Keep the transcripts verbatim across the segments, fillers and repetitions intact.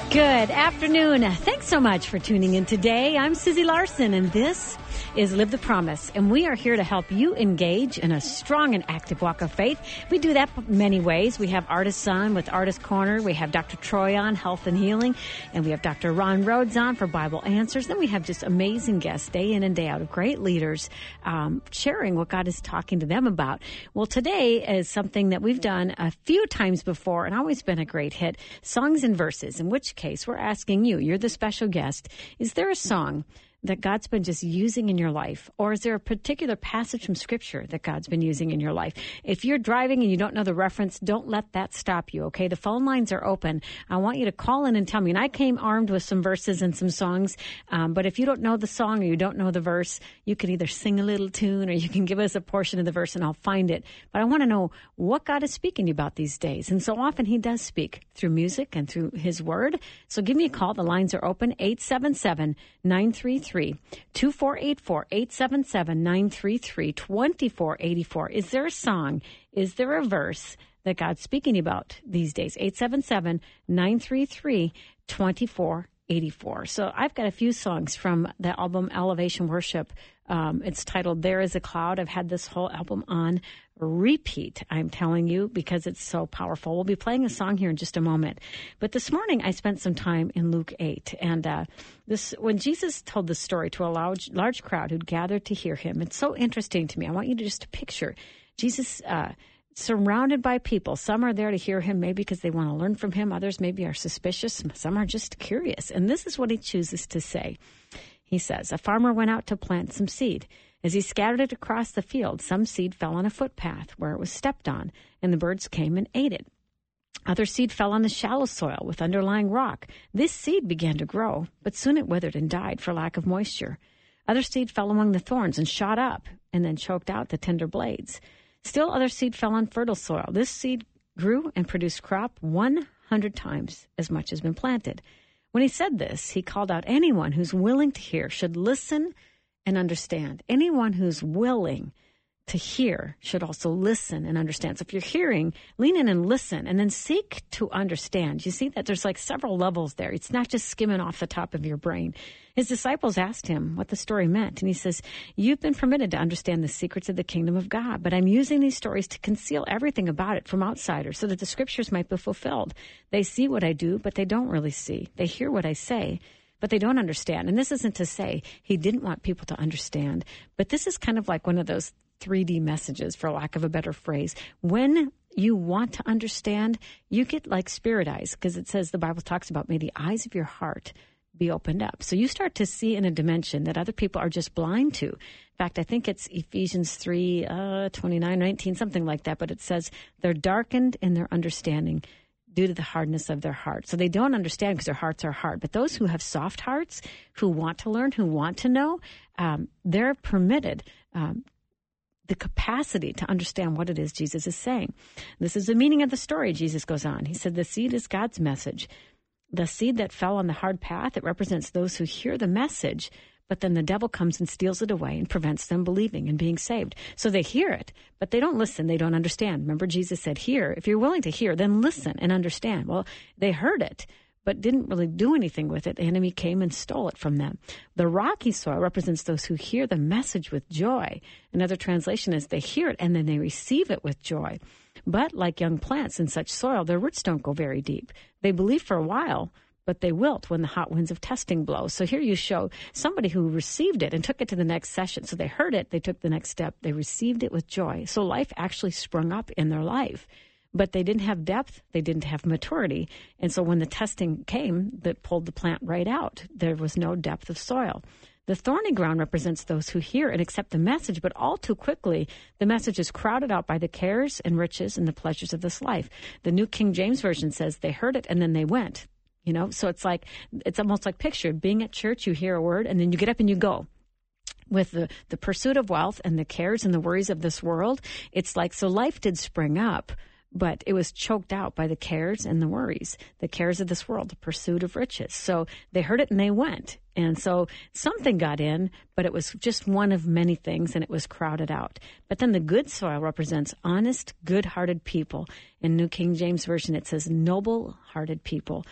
Good afternoon. Thanks so much for tuning in today. I'm Susie Larson, and this is Live the Promise, and we are here to help you engage in a strong and active walk of faith. We do that many ways. We have Artists on with Artist Corner. We have Doctor Troy on, Health and Healing, and we have Doctor Ron Rhodes on for Bible Answers. Then we have just amazing guests day in and day out of great leaders um, sharing what God is talking to them about. Well, today is something that we've done a few times before and always been a great hit, Songs and Verses, in which case we're asking you, you're the special guest, is there a song that God's been just using in your life? Or is there a particular passage from Scripture that God's been using in your life? If you're driving and you don't know the reference, don't let that stop you, okay? The phone lines are open. I want you to call in and tell me. And I came armed with some verses and some songs, um, but if you don't know the song or you don't know the verse, you can either sing a little tune or you can give us a portion of the verse and I'll find it. But I want to know what God is speaking to you about these days. And so often He does speak through music and through His Word. So give me a call. The lines are open, eight seven seven, nine three three, two four eight four, eight seven seven, nine three three, two four eight four. Is there a song? Is there a verse that God's speaking about these days? eight seven seven, nine three three, two four eight four. So I've got a few songs from the album Elevation Worship. Um, it's titled There Is a Cloud. I've had this whole album on repeat, I'm telling you, because it's so powerful. We'll be playing a song here in just a moment. But this morning, I spent some time in Luke eight. And uh, this, when Jesus told this story to a large, large crowd who'd gathered to hear him, it's so interesting to me. I want you to just picture Jesus uh, surrounded by people. Some are there to hear him, maybe because they want to learn from him. Others maybe are suspicious. Some are just curious. And this is what he chooses to say. He says, a farmer went out to plant some seed. As he scattered it across the field, some seed fell on a footpath where it was stepped on, and the birds came and ate it. Other seed fell on the shallow soil with underlying rock. This seed began to grow, but soon it withered and died for lack of moisture. Other seed fell among the thorns and shot up, and then choked out the tender blades. Still other seed fell on fertile soil. This seed grew and produced crop one hundred times as much as been planted. When he said this, he called out, anyone who's willing to hear should listen and understand. Anyone who's willing to hear should also listen and understand. So if you're hearing, lean in and listen, and then seek to understand. You see that there's like several levels there. It's not just skimming off the top of your brain. His disciples asked him what the story meant, and he says, you've been permitted to understand the secrets of the kingdom of God, but I'm using these stories to conceal everything about it from outsiders so that the scriptures might be fulfilled. They see what I do, but they don't really see. They hear what I say, but they don't understand. And this isn't to say he didn't want people to understand, but this is kind of like one of those three D messages, for lack of a better phrase. When you want to understand, you get like spirit eyes, because it says, the Bible talks about, may the eyes of your heart be opened up. So you start to see in a dimension that other people are just blind to. In fact, I think it's Ephesians three, uh, twenty-nine, nineteen, something like that, but it says they're darkened in their understanding due to the hardness of their heart. So they don't understand because their hearts are hard. But those who have soft hearts, who want to learn, who want to know, um, they're permitted um, the capacity to understand what it is Jesus is saying. This is the meaning of the story, Jesus goes on. He said, the seed is God's message. The seed that fell on the hard path, it represents those who hear the message, but then the devil comes and steals it away and prevents them believing and being saved. So they hear it, but they don't listen. They don't understand. Remember, Jesus said, hear. If you're willing to hear, then listen and understand. Well, they heard it, but didn't really do anything with it. The enemy came and stole it from them. The rocky soil represents those who hear the message with joy. Another translation is they hear it and then they receive it with joy. But like young plants in such soil, their roots don't go very deep. They believe for a while, but they wilt when the hot winds of testing blow. So here you show somebody who received it and took it to the next session. So they heard it, they took the next step, they received it with joy. So life actually sprung up in their life. But they didn't have depth, they didn't have maturity. And so when the testing came, that pulled the plant right out. There was no depth of soil. The thorny ground represents those who hear and accept the message, but all too quickly, the message is crowded out by the cares and riches and the pleasures of this life. The New King James Version says they heard it and then they went. You know, so it's like, it's almost like picture being at church, you hear a word, and then you get up and you go. With the, the pursuit of wealth and the cares and the worries of this world, it's like, so life did spring up, but it was choked out by the cares and the worries, the cares of this world, the pursuit of riches. So they heard it and they went. And so something got in, but it was just one of many things, and it was crowded out. But then the good soil represents honest, good-hearted people. In New King James Version, it says noble-hearted people.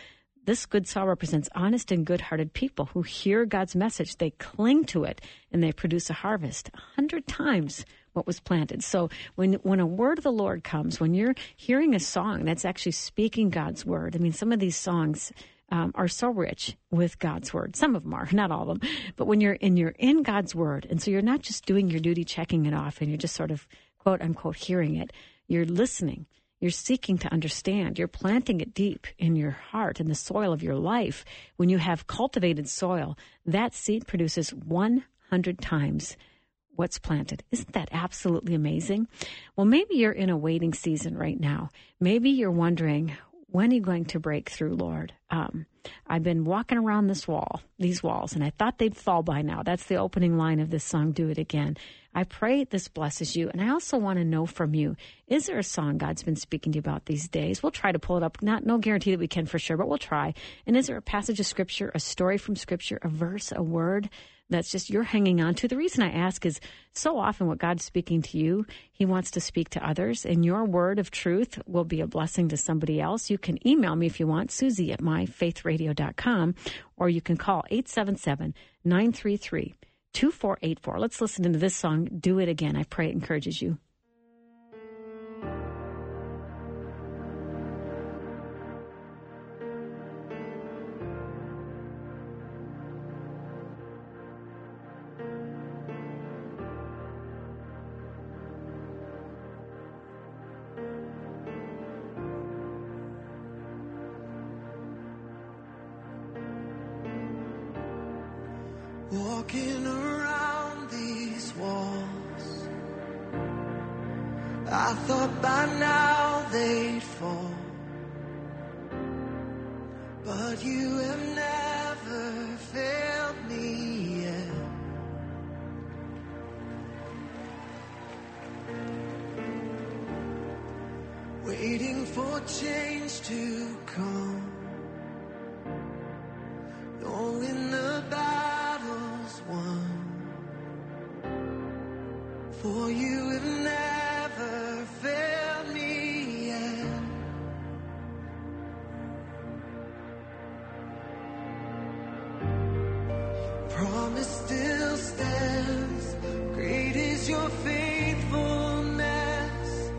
This good soil represents honest and good-hearted people who hear God's message. They cling to it, and they produce a harvest a hundred times what was planted. So when when a word of the Lord comes, when you're hearing a song that's actually speaking God's word, I mean, some of these songs um, are so rich with God's word. Some of them are, not all of them. But when you're in, you're in God's word, and so you're not just doing your duty, checking it off, and you're just sort of, quote, unquote, hearing it. You're listening. You're seeking to understand. You're planting it deep in your heart, in the soil of your life. When you have cultivated soil, that seed produces one hundred times what's planted. Isn't that absolutely amazing? Well, maybe you're in a waiting season right now. Maybe you're wondering, when are you going to break through, Lord? Um, I've been walking around this wall, these walls, and I thought they'd fall by now. That's the opening line of this song, Do It Again. I pray this blesses you. And I also want to know from you, is there a song God's been speaking to you about these days? We'll try to pull it up. Not no guarantee that we can for sure, but we'll try. And is there a passage of Scripture, a story from Scripture, a verse, a word that's just you're hanging on to? The reason I ask is so often what God's speaking to you, he wants to speak to others, and your word of truth will be a blessing to somebody else. You can email me if you want, Susie at my faith radio dot com, or you can call eight seven seven, nine three three, two four eight four. Let's listen to this song, Do It Again. I pray it encourages you. Walking around these walls, I thought by now they'd fall, but you have never failed me yet. Waiting for change to come, knowing the battle's won, for you have never failed me yet. Promise still stands, great is your faithfulness,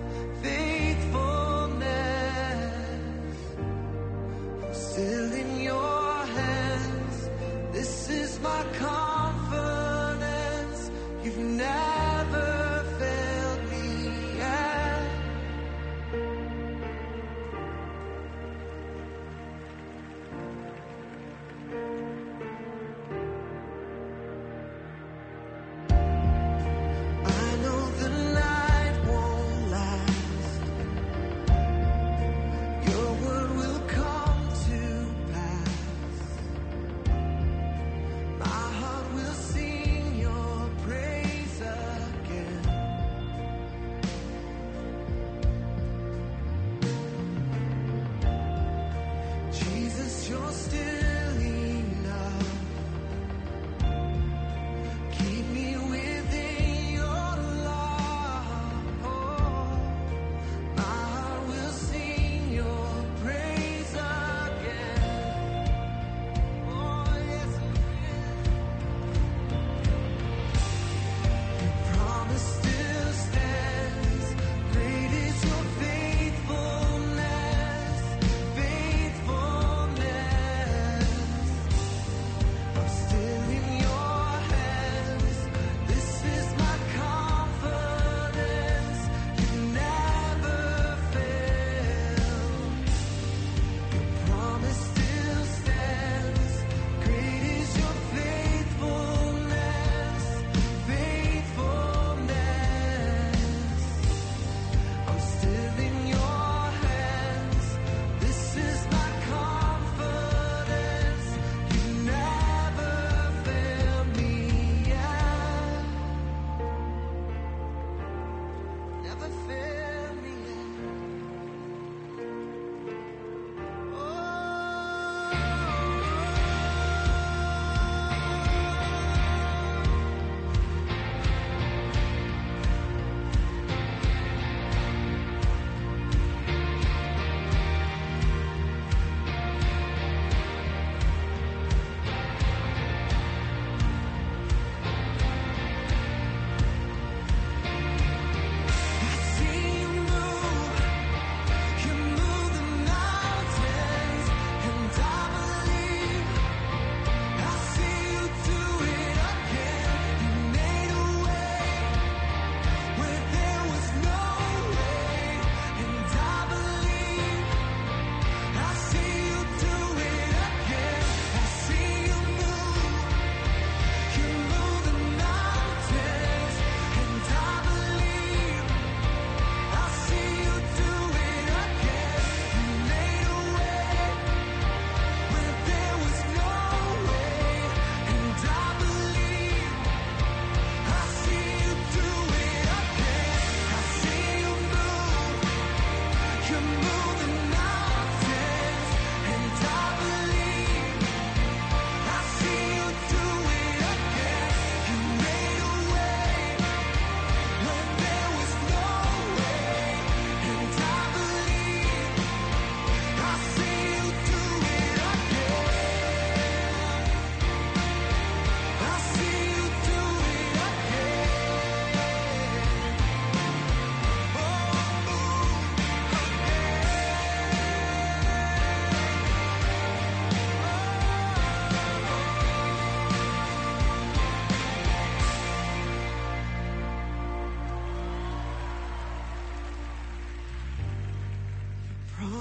faithfulness. I'm still in your hands, this is my confidence, you've never failed me yet.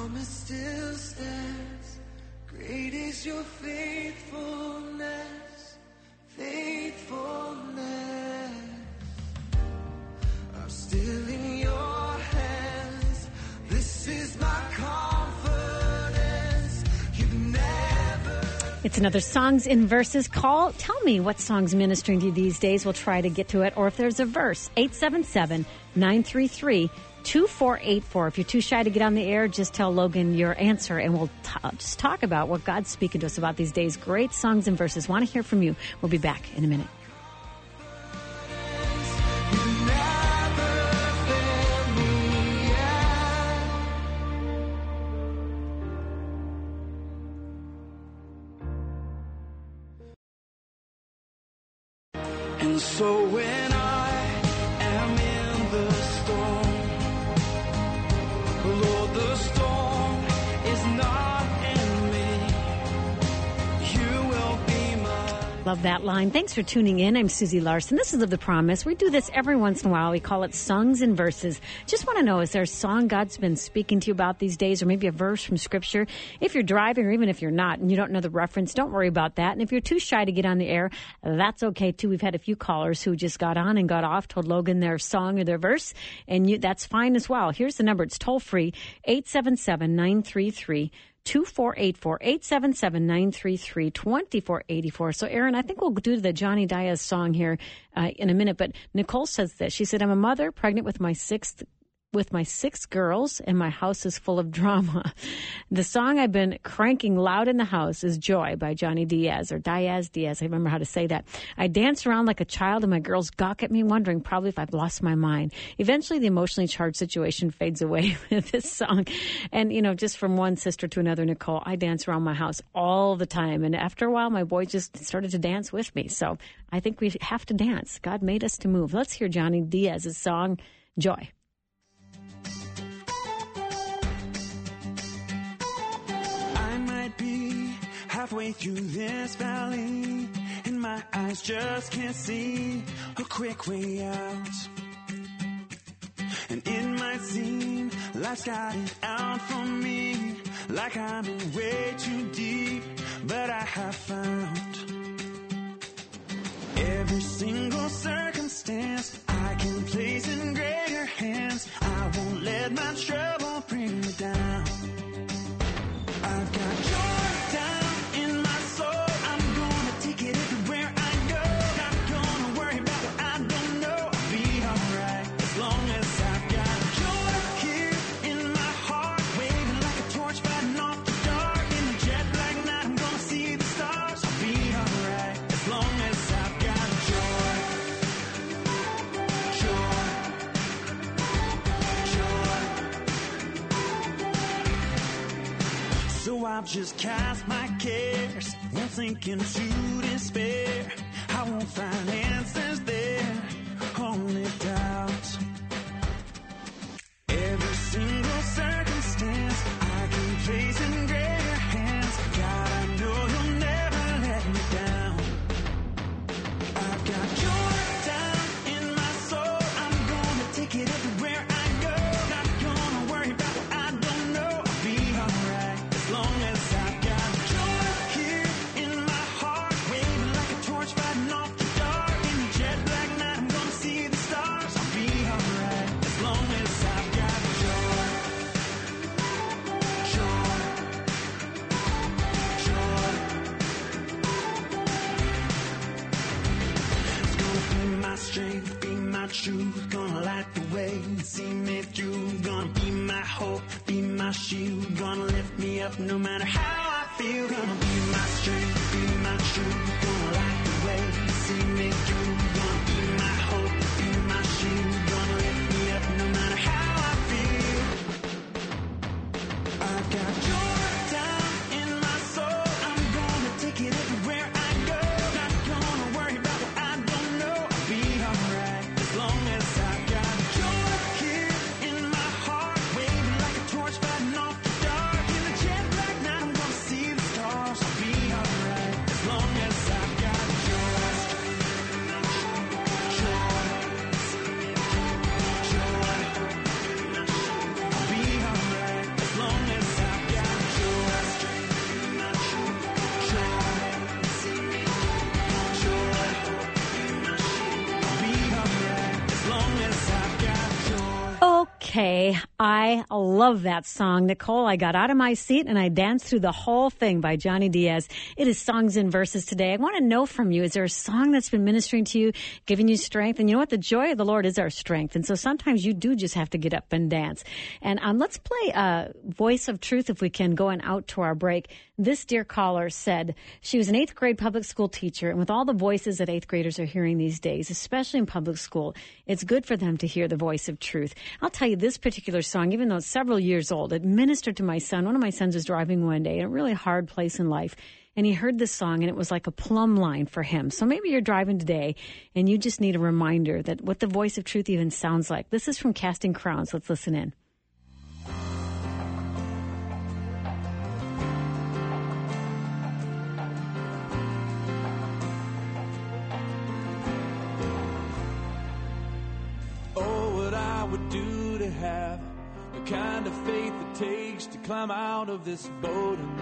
promise still stands. Great is your faithfulness, faithfulness. I'm still in your hands. This is my confidence. You've never. It's another Songs in Verses call. Tell me what song's ministering to you these days. We'll try to get to it. Or if there's a verse, eight seven seven, nine three three, two four eight four. If you're too shy to get on the air, just tell Logan your answer, and we'll t- just talk about what God's speaking to us about these days. Great Songs and Verses. Want to hear from you. We'll be back in a minute. And so when I am in the storm, Lord, the storm is not in me. You will be my... Love that line. Thanks for tuning in. I'm Susie Larson. This is Live the Promise. We do this every once in a while. We call it Songs and Verses. Just want to know, is there a song God's been speaking to you about these days, or maybe a verse from Scripture? If you're driving, or even if you're not, and you don't know the reference, don't worry about that. And if you're too shy to get on the air, that's okay, too. We've had a few callers who just got on and got off, told Logan their song or their verse, and you, that's fine as well. Here's the number. It's toll-free, eight seven seven, nine three three, two four eight four, eight seven seven, nine three three, two four eight four. So, Aaron, I think we'll do the Johnny Diaz song here uh, in a minute. But Nicole says this. She said, I'm a mother pregnant with my sixth with my six girls, and my house is full of drama. The song I've been cranking loud in the house is Joy by Johnny Diaz, or Diaz Diaz. I remember how to say that. I dance around like a child, and my girls gawk at me, wondering probably if I've lost my mind. Eventually, the emotionally charged situation fades away with this song. And, you know, just from one sister to another, Nicole, I dance around my house all the time. And after a while, my boy just started to dance with me. So I think we have to dance. God made us to move. Let's hear Johnny Diaz's song, Joy. Halfway through this valley, and my eyes just can't see a quick way out. And it might seem life's got it out for me, like I'm in way too deep, but I have found every single circumstance I can place in greater hands. I won't let my trouble bring me down. I've got joy down. So I've just cast my cares, won't sink into despair. I won't find answers there, only doubt. Every single circumstance I can place in greater hands. God, I know you'll never let me down. I've got joy down in my soul. I'm gonna take it everywhere I go. Not gonna worry about what I don't know. I'll be alright. As long as I've got joy here in my heart, waving like a torch, fighting off the dark. In the jet black night, I'm gonna see the stars. I'll be alright as long as I've got joy. Joy. Joy. It's gonna be my strength, be my truth. Gonna light the way, see me through. Gonna be my hope, be my shield. Gonna lift me up no matter how I feel. Gonna be my strength, be my truth. Gonna light the way, see me through. Gonna be my hope, be my shield. Gonna lift me up no matter how I feel. I've got joy down in my soul. I'm gonna take it everywhere I go. Not gonna worry about what I don't know. I'll be alright as long as I've got joy here in my heart, waving like a torch, fighting off the dark. In the jet black night, I'm gonna see the stars. I'll be alright. Okay, I love that song. Nicole, I got out of my seat and I danced through the whole thing by Johnny Diaz. It is Songs and Verses today. I want to know from you, is there a song that's been ministering to you, giving you strength? And you know what? The joy of the Lord is our strength. And so sometimes you do just have to get up and dance. And um, let's play uh, Voice of Truth if we can, going out to our break. This dear caller said she was an eighth grade public school teacher, and with all the voices that eighth graders are hearing these days, especially in public school, it's good for them to hear the voice of truth. I'll tell you, this particular song, even though it's several years old, it ministered to my son. One of my sons was driving one day in a really hard place in life, and he heard this song, and it was like a plumb line for him. So maybe you're driving today, and you just need a reminder that what the voice of truth even sounds like. This is from Casting Crowns. Let's listen in. Would do to have the kind of faith it takes to climb out of this boat and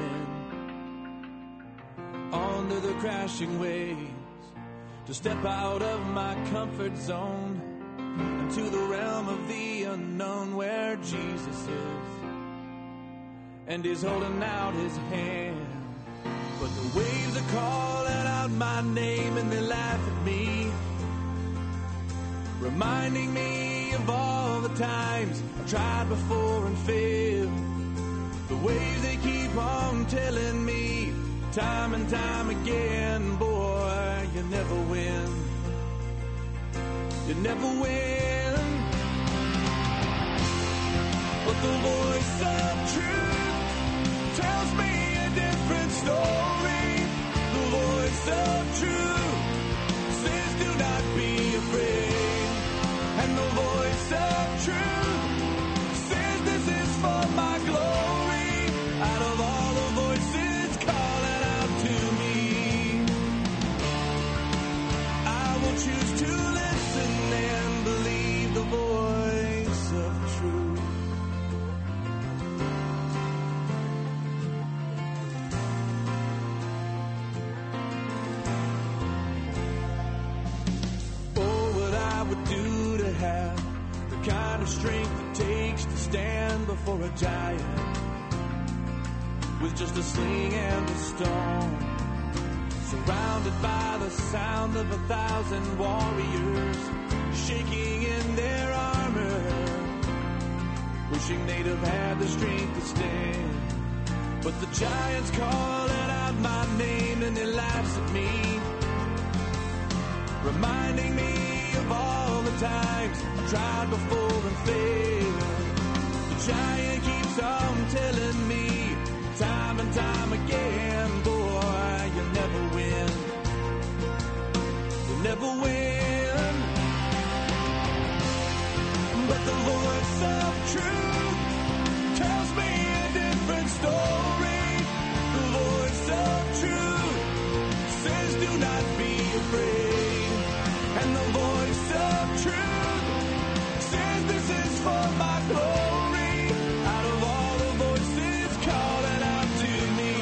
then onto the crashing waves, to step out of my comfort zone into the realm of the unknown where Jesus is and he's holding out his hand. But the waves are calling out my name and they laugh at me, reminding me of all the times I've tried before and failed. The waves they keep on telling me time and time again, boy, you never win. You never win. But the voice of truth tells me a different story. The voice of truth says do not be afraid. And the voice of truth says this is for my glory. Out of all the voices calling out to me, I will choose to listen and believe the voice of truth. Oh, what I would do have the kind of strength it takes to stand before a giant with just a sling and a stone, surrounded by the sound of a thousand warriors shaking in their armor, wishing they'd have had the strength to stand. But the giant's calling out my name and he laughs at me, reminding me of all the times I've tried before and failed. The giant keeps on telling me time and time again, boy, you'll never win. You'll never win. But the voice of truth tells me a different story. The voice of truth says do not be afraid. And the voice of truth says this is for my glory. Out of all the voices calling out to me,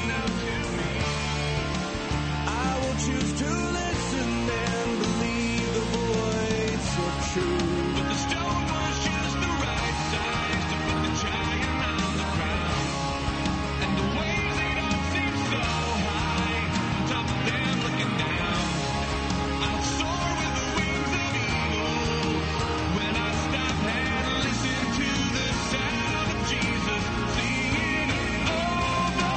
I will choose to listen and believe the voice of truth. But the stone was just the right size to put the giant on the ground. And the waves, they don't seem so high on top of them looking down. I'll soar with the wings of eagle when I stop and listen to the sound of Jesus singing over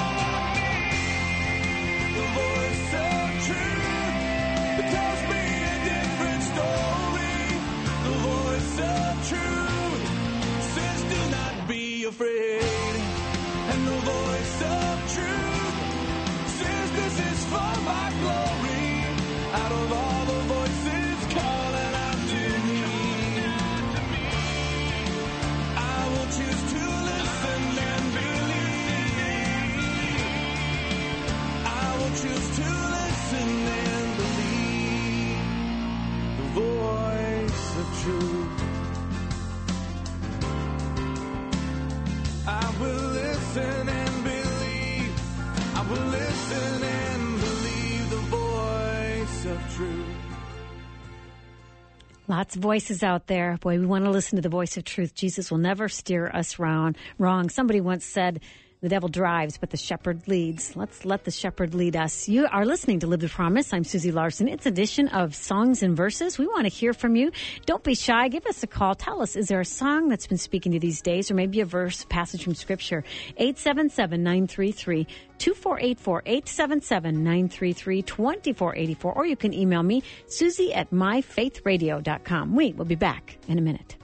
me. The voice of truth that tells me a different story. The voice of truth says do not be afraid. And the voice of truth says this is for my glory. Out of all the voices calling out to me, I will choose to listen and believe. I will choose to listen and believe the voice of truth. I will listen and believe. I will listen and believe the voice of truth. Lots of voices out there. Boy, we want to listen to the voice of truth. Jesus will never steer us round, wrong. Somebody once said, the devil drives, but the shepherd leads. Let's let the shepherd lead us. You are listening to Live the Promise. I'm Susie Larson. It's an edition of Songs and Verses. We want to hear from you. Don't be shy. Give us a call. Tell us, is there a song that's been speaking to you these days, or maybe a verse, passage from Scripture? eight seven seven, nine three three, two four eight four, eight seven seven, nine three three, two four eight four, or you can email me, Susie at my faith radio dot com. We will be back in a minute.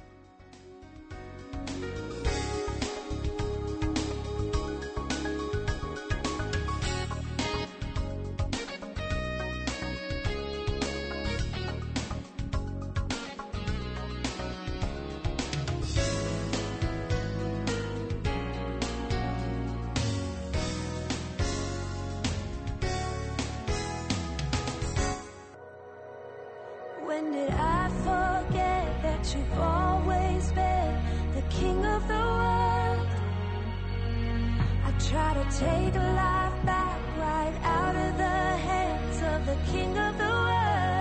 When did I forget that you've always been the king of the world? I try to take life back right out of the hands of the king of the world.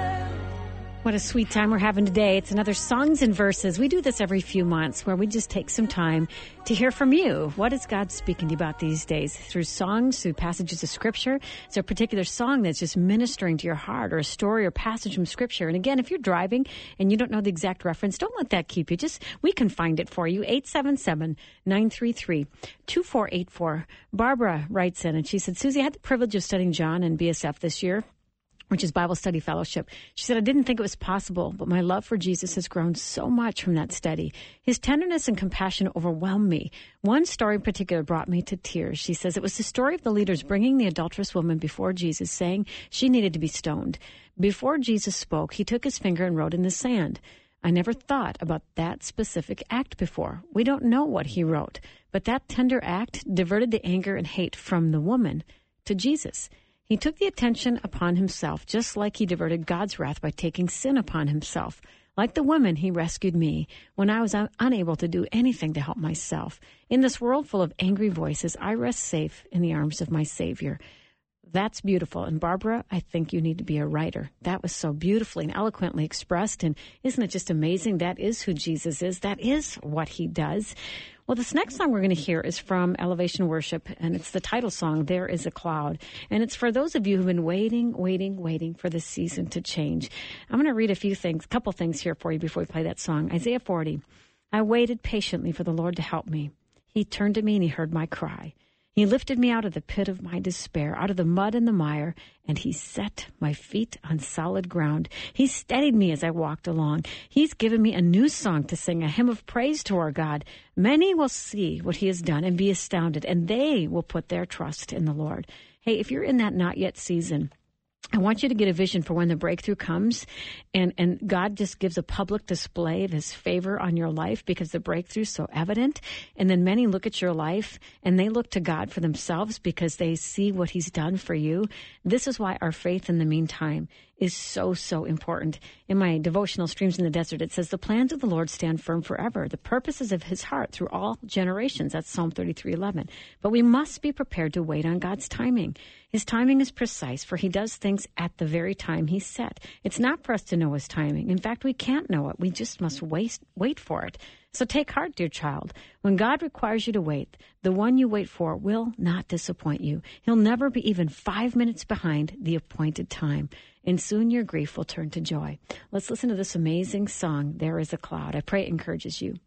What a sweet time we're having today. It's another Songs and Verses. We do this every few months where we just take some time to hear from you. What is God speaking to you about these days? Through songs, through passages of Scripture? Is there a particular song that's just ministering to your heart, or a story or passage from Scripture? And again, if you're driving and you don't know the exact reference, don't let that keep you. Just, we can find it for you. eight seven seven, nine three three, two four eight four. Barbara writes in and she said, Susie, I had the privilege of studying John and B S F this year, which is Bible Study Fellowship. She said, I didn't think it was possible, but my love for Jesus has grown so much from that study. His tenderness and compassion overwhelmed me. One story in particular brought me to tears. She says, it was the story of the leaders bringing the adulterous woman before Jesus, saying she needed to be stoned. Before Jesus spoke, he took his finger and wrote in the sand. I never thought about that specific act before. We don't know what he wrote, but that tender act diverted the anger and hate from the woman to Jesus. He took the attention upon himself, just like he diverted God's wrath by taking sin upon himself. Like the woman, he rescued me when I was un- unable to do anything to help myself. In this world full of angry voices, I rest safe in the arms of my Savior. That's beautiful. And Barbara, I think you need to be a writer. That was so beautifully and eloquently expressed. And isn't it just amazing? That is who Jesus is. That is what he does. Well, this next song we're going to hear is from Elevation Worship, and it's the title song, There Is a Cloud. And it's for those of you who've been waiting, waiting, waiting for this season to change. I'm going to read a few things, a couple things here for you before we play that song. Isaiah forty, I waited patiently for the Lord to help me. He turned to me and he heard my cry. He lifted me out of the pit of my despair, out of the mud and the mire, and he set my feet on solid ground. He steadied me as I walked along. He's given me a new song to sing, a hymn of praise to our God. Many will see what he has done and be astounded, and they will put their trust in the Lord. Hey, if you're in that not yet season, I want you to get a vision for when the breakthrough comes, and, and God just gives a public display of his favor on your life because the breakthrough is so evident. And then many look at your life and they look to God for themselves because they see what he's done for you. This is why our faith in the meantime is so, so important. In my devotional Streams in the Desert, it says, the plans of the Lord stand firm forever, the purposes of his heart through all generations. That's Psalm thirty-three eleven. But we must be prepared to wait on God's timing. His timing is precise, for he does things at the very time he set. It's not for us to know his timing. In fact, we can't know it. We just must wait, wait for it. So take heart, dear child. When God requires you to wait, the one you wait for will not disappoint you. He'll never be even five minutes behind the appointed time. And soon your grief will turn to joy. Let's listen to this amazing song, There Is a Cloud. I pray it encourages you.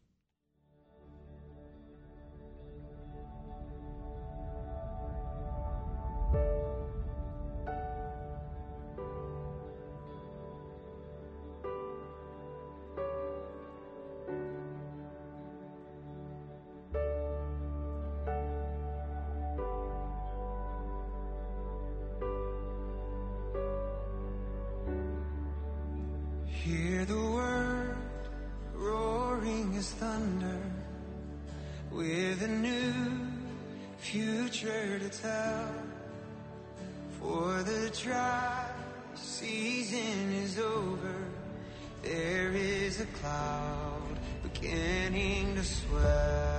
Hear the word roaring as thunder, with a new future to tell. For the dry season is over, there is a cloud beginning to swell.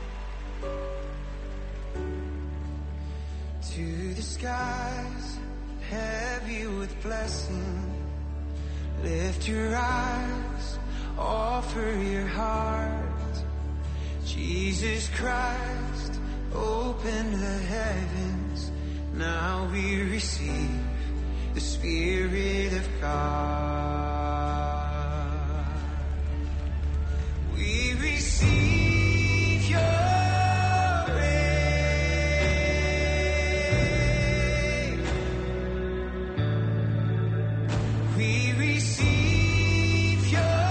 To the skies heavy with blessing. Lift your eyes, offer your heart. Jesus Christ, open the heavens. Now we receive the Spirit of God. We receive your rain. We receive your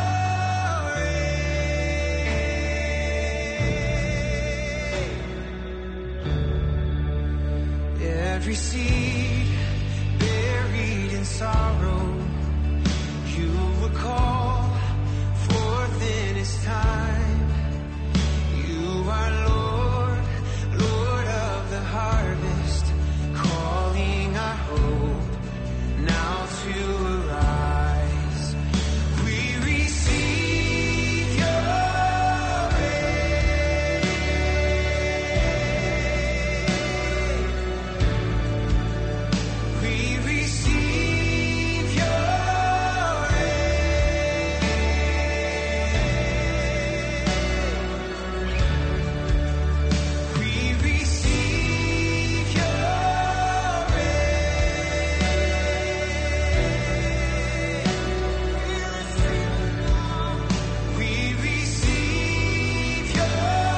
rain. Every seed buried in sorrow, you will call forth in His time. You are Lord, Lord of the harvest, calling our hope now to arise. We receive your rain. We receive your rain. We receive your rain. We receive your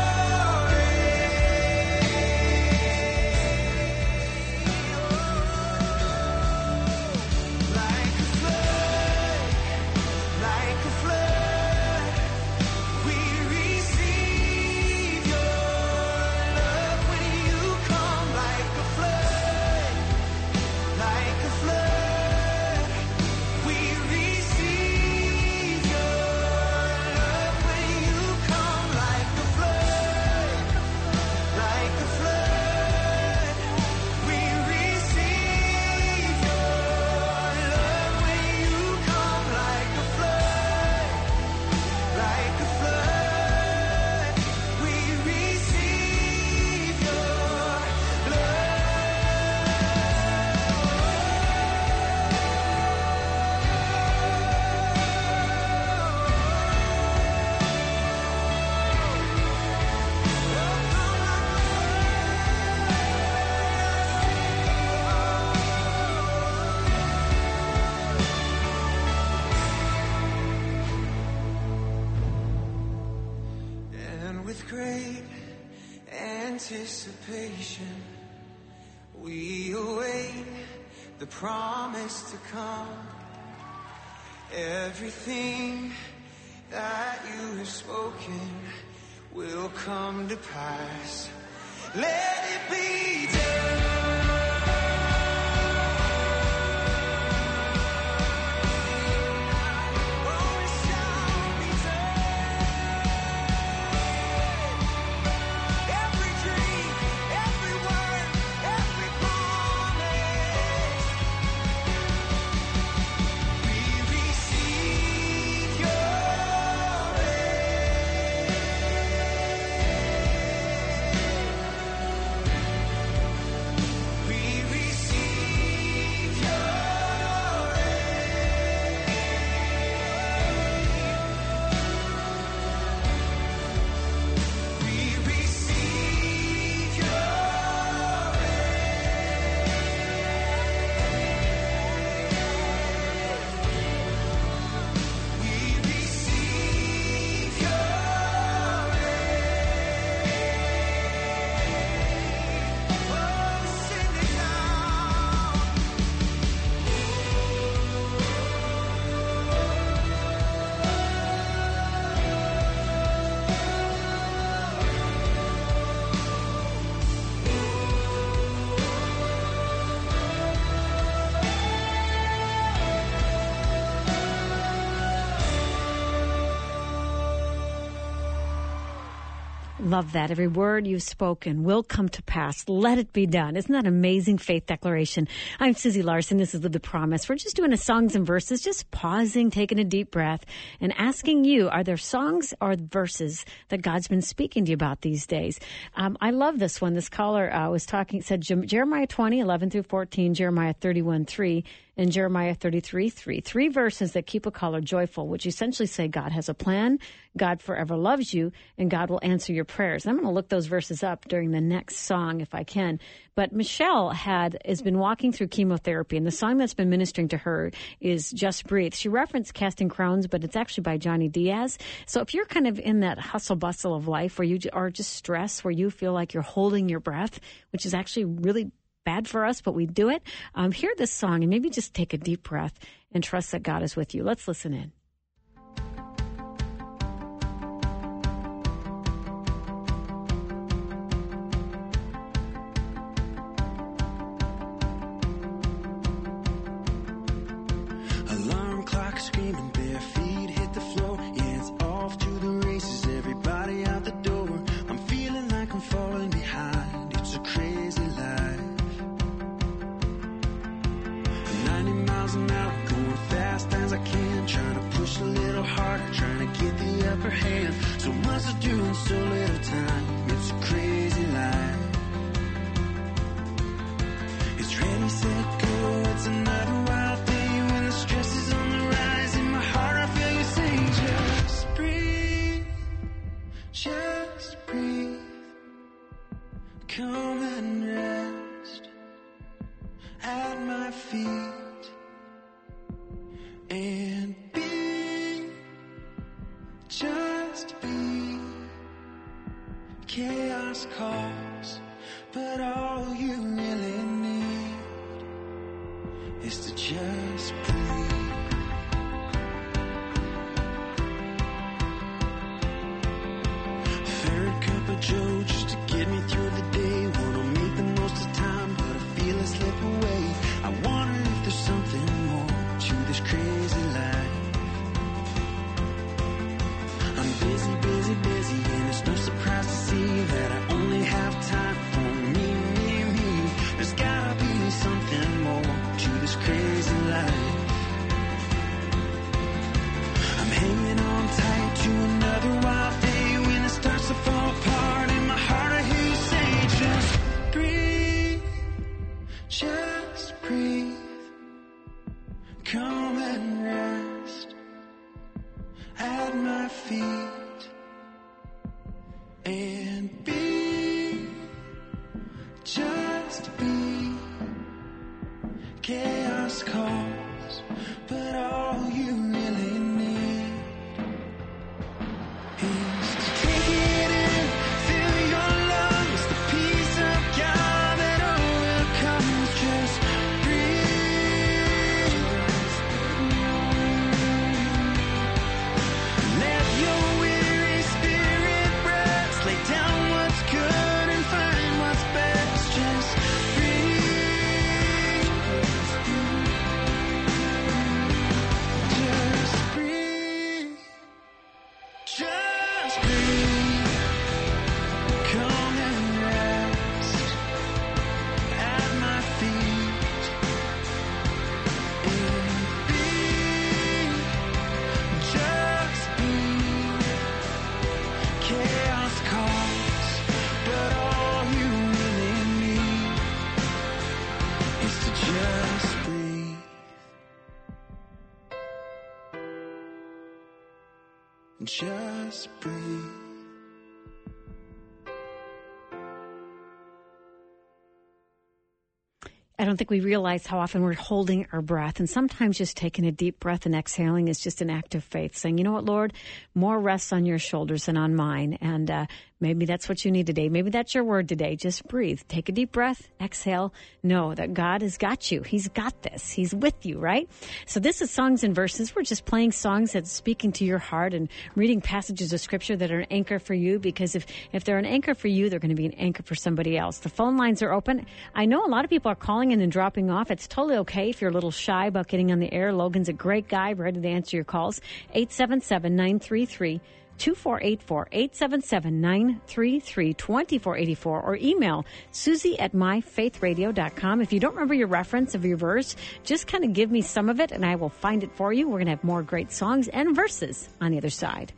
rain. Like a flood, like a flood, we receive your love when you come. Like a flood, like a flood, we receive your love when you come. Like a flood, like a flood, we receive your love when you come. Like a flood, like a flood, we receive your And with great anticipation, we await the promise to come. Everything that you have spoken will come to pass. Let it be done. Oh, it shall be done. Every dream, every word, every promise, we receive your rain. Love that. Every word you've spoken will come to pass. Let it be done. Isn't that an amazing faith declaration? I'm Susie Larson. This is Live the Promise. We're just doing a songs and verses, just pausing, taking a deep breath, and asking you, are there songs or verses that God's been speaking to you about these days? Um, I love this one. This caller uh, was talking, said Jeremiah twenty, eleven through fourteen, Jeremiah thirty-one, three, and Jeremiah thirty-three, three. Three verses that keep a caller joyful, which essentially say God has a plan, God forever loves you, and God will answer your prayers. I'm going to look those verses up during the next song if I can. But Michelle had has been walking through chemotherapy, and the song that's been ministering to her is Just Breathe. She referenced Casting Crowns, but it's actually by Johnny Diaz. So if you're kind of in that hustle bustle of life where you are just stressed, where you feel like you're holding your breath, which is actually really bad for us, but we do it, um, hear this song and maybe just take a deep breath and trust that God is with you. Let's listen in. Alarm clock screaming, bare feet hit the floor. Yeah, it's off to the races, everybody out the door. I'm feeling like I'm falling behind. It's a crazy life. ninety miles an hour, going fast as I can, trying to push a little harder, trying to get the upper hand. So much to do in so little time. It's a crazy life. It's ready, set, go. It's another wild day when the stress is on the rise. In my heart I feel you say, just breathe, just breathe. Come and rest at my feet and be, just be. Chaos calls, but all you really need is to just breathe. Third cup of Joe just to get me through the day. Wanna make the most of time, but I feel it slip away. I wonder if there's something more to this crazy life. I'm busy, busy, busy, and it's no surprise to see that I only have time for me, me, me. There's gotta be something more to this crazy life. I'm hanging on tight to another wild day when it starts to fall apart. In my heart I hear you say, just breathe, just breathe. Come and rest at my feet and be, just be. Chaos calls, but all you really need is to take it in, fill your lungs, the peace of God that overcomes. Just breathe. Let your weary spirit rest. Lay down what's good and find what's best. Just breathe. Just breathe. Just breathe. Come and rest at my feet and be, just be. Chaos calls, but all you really need is to just breathe. Just breathe. I don't think we realize how often we're holding our breath, and sometimes just taking a deep breath and exhaling is just an act of faith, saying, you know what, Lord, more rests on your shoulders than on mine, and uh, maybe that's what you need today. Maybe that's your word today. Just breathe. Take a deep breath, exhale. Know that God has got you. He's got this. He's with you, right? So this is Songs and Verses. We're just playing songs that's speaking to your heart and reading passages of Scripture that are an anchor for you, because if, if they're an anchor for you, they're going to be an anchor for somebody else. The phone lines are open. I know a lot of people are calling in and dropping off. It's totally okay if you're a little shy about getting on the air. Logan's a great guy, ready to answer your calls. eight seven seven, nine three three, two four eight four, eight seven seven, nine three three, two four eight four, or email Susie at my faith radio dot com. If you don't remember your reference of your verse, just kind of give me some of it and I will find it for you. We're going to have more great songs and verses on the other side.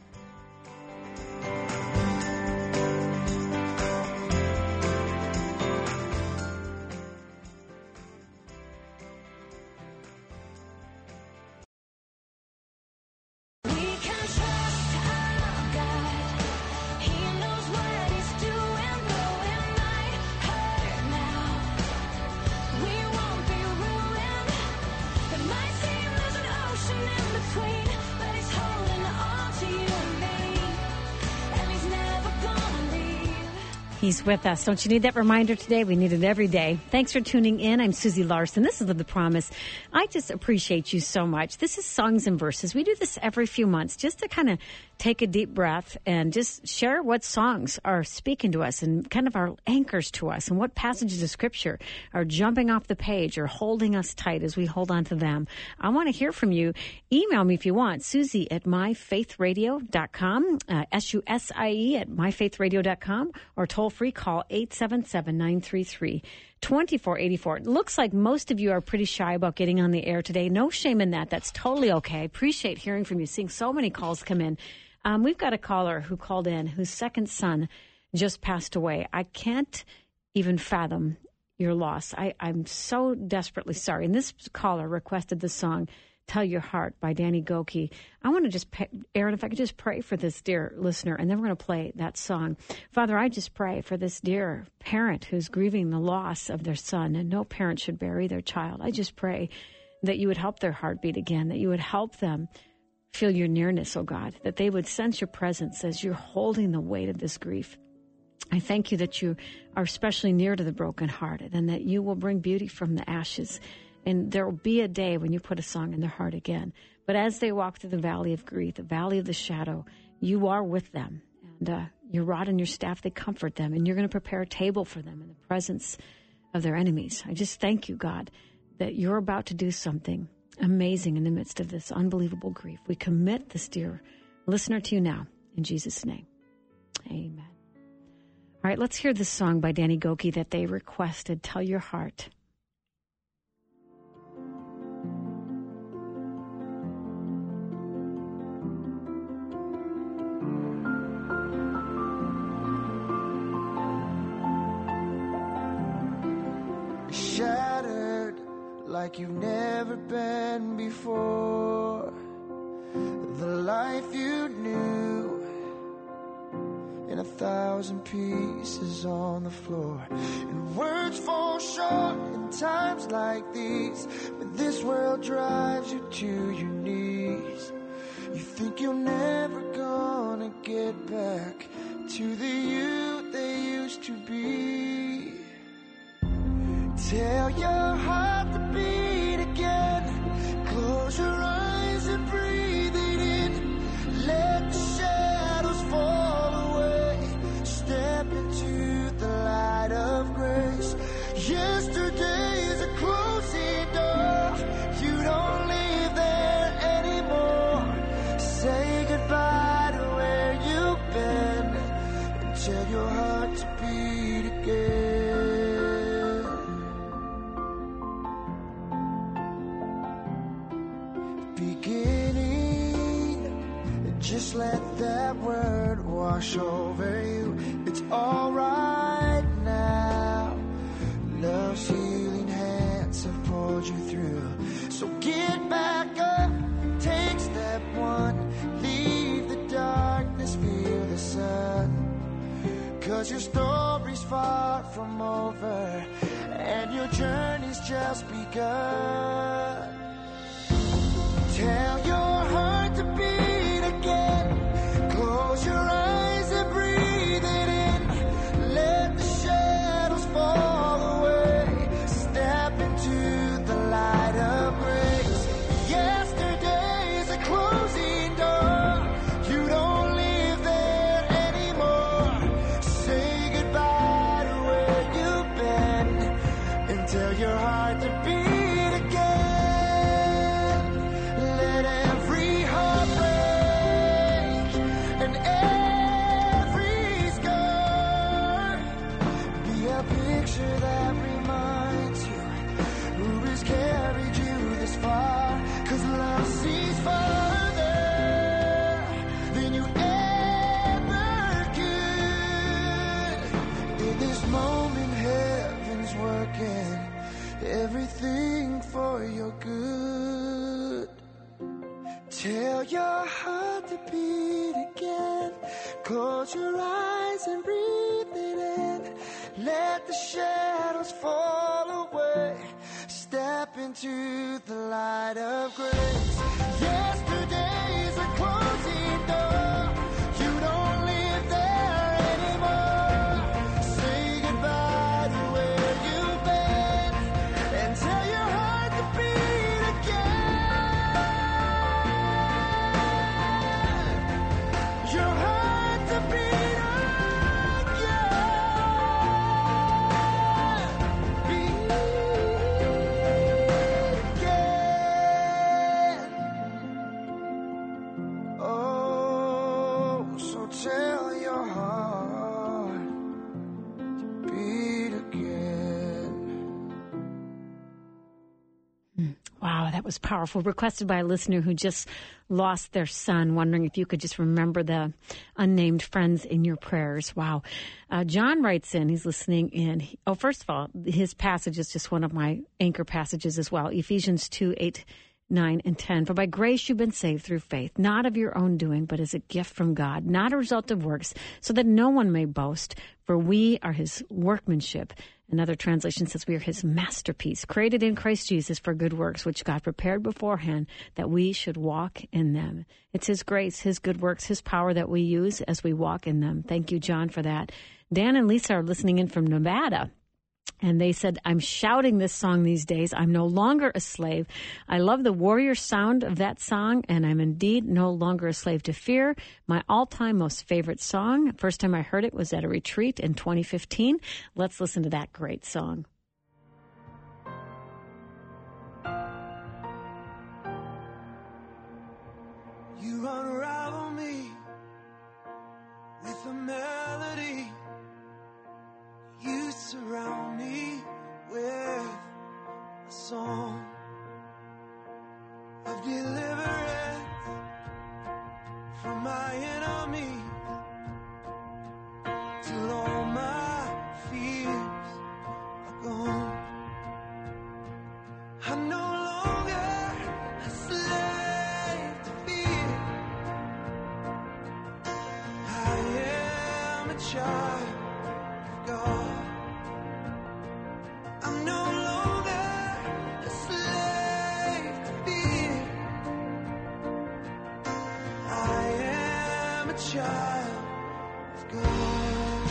He's with us. Don't you need that reminder today? We need it every day. Thanks for tuning in. I'm Susie Larson. This is Live the Promise. I just appreciate you so much. This is Songs and Verses. We do this every few months just to kind of take a deep breath and just share what songs are speaking to us and kind of our anchors to us and what passages of Scripture are jumping off the page or holding us tight as we hold on to them. I want to hear from you. Email me if you want, Susie at my faith radio dot com, uh, S U S I E at my faith radio dot com, or toll free call eight seven seven, nine three three, two four eight four. It looks like most of you are pretty shy about getting on the air today. No shame in that. That's totally okay. I appreciate hearing from you, seeing so many calls come in. Um, we've got a caller who called in whose second son just passed away. I can't even fathom your loss. I, I'm so desperately sorry. And this caller requested the song Tell Your Heart by Danny Gokey. I want to just, pay, Aaron, if I could just pray for this dear listener, and then we're going to play that song. Father, I just pray for this dear parent who's grieving the loss of their son, and no parent should bury their child. I just pray that you would help their heart beat again, that you would help them feel your nearness, oh God, that they would sense your presence as you're holding the weight of this grief. I thank you that you are especially near to the brokenhearted and that you will bring beauty from the ashes. And there will be a day when you put a song in their heart again. But as they walk through the valley of grief, the valley of the shadow, you are with them. And uh, your rod and your staff, they comfort them. And you're going to prepare a table for them in the presence of their enemies. I just thank you, God, that you're about to do something amazing in the midst of this unbelievable grief. We commit this dear listener to you now. In Jesus' name, amen. All right, let's hear this song by Danny Gokey that they requested, Tell Your Heart. Shattered like you've never been before. The life you knew in a thousand pieces on the floor. And words fall short in times like these, when this world drives you to your knees. You think you're never gonna get back to the you they used to be. Tell your heart to beat again. Close your eyes and breathe it in. Let the shadows fall away. Step into the light of grace. Yesterday's a closing door. You don't live there anymore. Say goodbye to where you've been and tell your heart to beat again. Just let that word wash over you. It's all right now. Love's healing hands have pulled you through. So get back up, take step one. Leave the darkness, feel the sun. Cause your story's far from over, and your journey's just begun. Tell your heart to beat again. Close your eyes and breathe it in. Let the shadows fall away. Step into the light of grace. Yesterday's a closing door. You don't live there anymore. Say goodbye to where you've been and tell your heart to beat again. Let it Close your eyes and breathe it in. Let the shadows fall away. Step into the light of grace. Yesterday's a closing door. You don't live there anymore. Say goodbye to where you've been and tell your heart to beat again. Your heart to beat again. Beat again. Oh, so tell your heart to beat again. Wow, that was powerful. Requested by a listener who just lost their son, wondering if you could just remember the unnamed friends in your prayers. Wow. Uh, John writes in, he's listening in. He- oh, first of all, his passage is just one of my anchor passages as well. Ephesians two, eight, nine, and ten. For by grace you've been saved through faith, not of your own doing, but as a gift from God, not a result of works, so that no one may boast. For we are his workmanship. Another translation says we are his masterpiece, created in Christ Jesus for good works, which God prepared beforehand that we should walk in them. It's his grace, his good works, his power that we use as we walk in them. Thank you, John, for that. Dan and Lisa are listening in from Nevada. And they said, I'm shouting this song these days. I'm no longer a slave. I love the warrior sound of that song, and I'm indeed no longer a slave to fear. My all-time most favorite song. First time I heard it was at a retreat in twenty fifteen. Let's listen to that great song. You unravel me with a melody. You surround me with a song of deliverance from my enemies till all my fears are gone. I'm no longer a slave to fear. I am a child of God. I'm no longer a slave to fear. I am a child of God.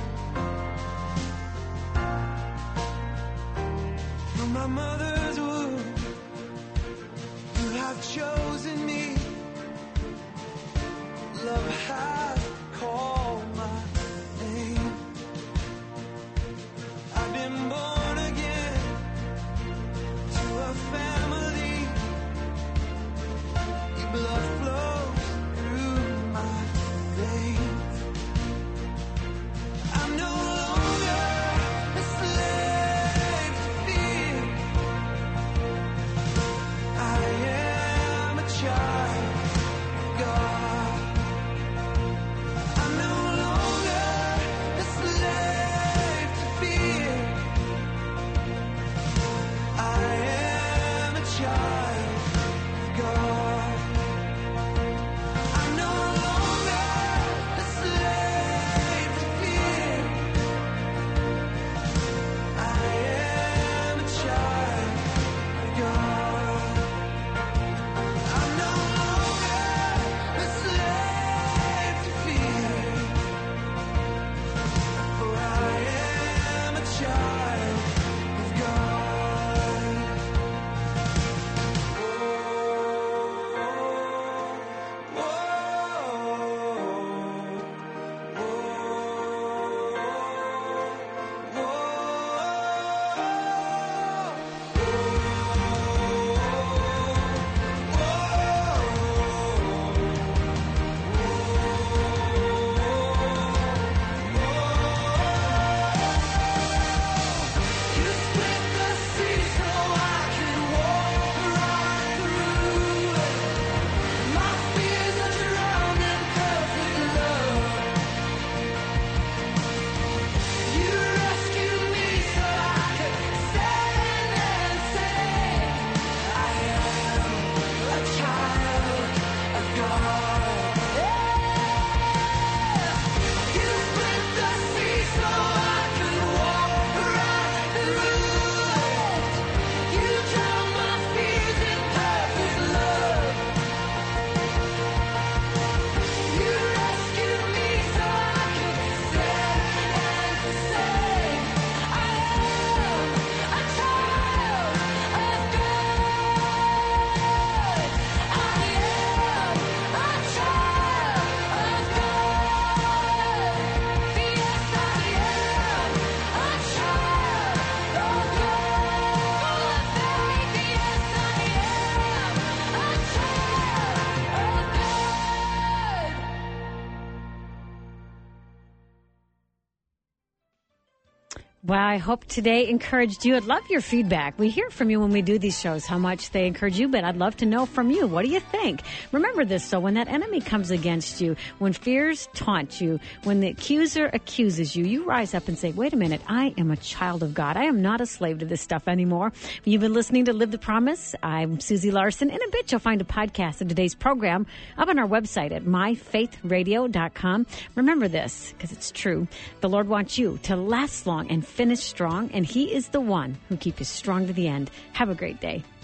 From my mother's womb, you have chosen me. Love has called my name. I've been born again to a family. Your blood flows through my veins. I'm no longer a slave to fear. I am a child of God. I'm no Well, I hope today encouraged you. I'd love your feedback. We hear from you when we do these shows, how much they encourage you, but I'd love to know from you. What do you think? Remember this, so when that enemy comes against you, when fears taunt you, when the accuser accuses you, you rise up and say, wait a minute, I am a child of God. I am not a slave to this stuff anymore. You've been listening to Live the Promise. I'm Susie Larson. In a bit, you'll find a podcast of today's program up on our website at my faith radio dot com. Remember this, because it's true. The Lord wants you to last long and finish strong, and He is the one who keeps you strong to the end. Have a great day.